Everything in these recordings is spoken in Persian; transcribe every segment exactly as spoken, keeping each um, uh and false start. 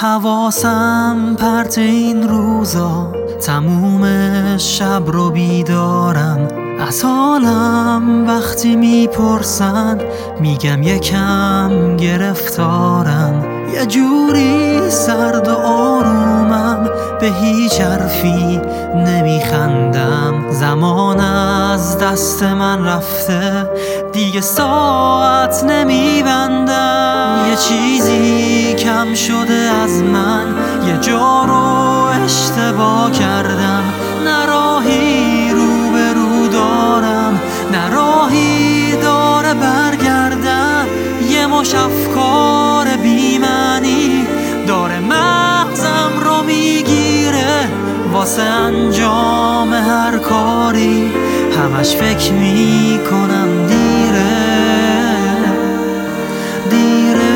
حواسم پرت این روزا، تموم شب رو بیدارم. از حالم وقتی میپرسن میگم یکم گرفتارم. یه جوری سرد و آرومم، به هیچ حرفی نمیخندم. زمان از دست من رفته، دیگه ساعت نمیبندم. یه چیزی کم شده از من، یه جا رو اشتباه کردم. نه راهی رو به رو دارم، نه راهی داره برگردم. یه مش افکار بی‌معنی داره مغزم رو میگیره، واسه انجام هر کاری همش فکر میکنم دیره دیره.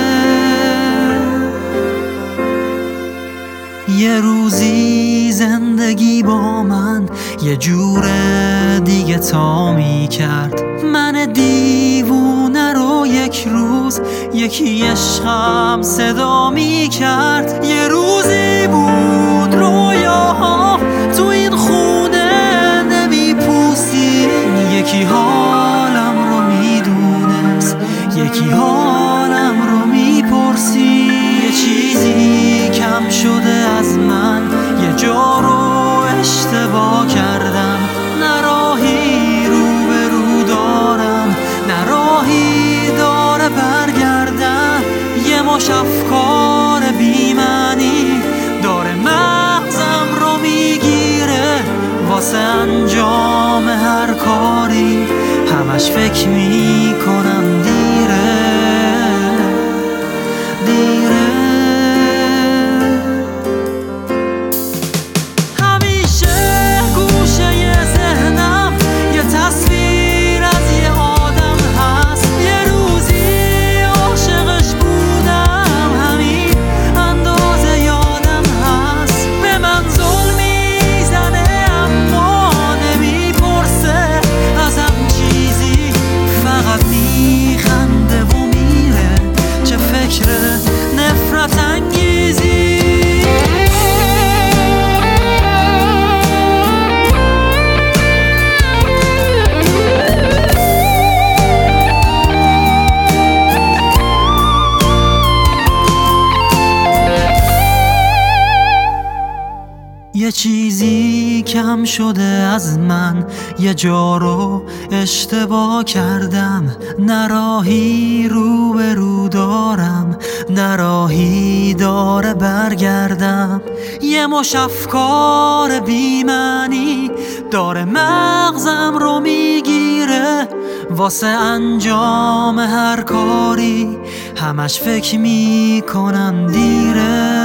یه روزی زندگی با من یه جور دیگه تا می کرد. من دیوونه رو یک روز یکی عشقم صدا می کرد. یه روزی بود رویاها تو این خونه نمی پوسید. یکی حالم رو می دونست، یکی حالم رو می پرسید. یه چیزی کم شده از من، یه جا رو اشتباه کردم. نه راهی رو به رو دارم، نه راهی داره برگردم. یه مش افکار بی‌معنی داره مغزم رو میگیره، واسه انجام هر کاری همش فکر میکنم دیره دیره. یه چیزی کم شده از من، یه جا رو اشتباه کردم. نه راهی رو به رو دارم، نه راهی داره برگردم. یه مش افکار بی‌معنی داره مغزم رو میگیره، واسه انجام هر کاری همش فکر میکنم دیره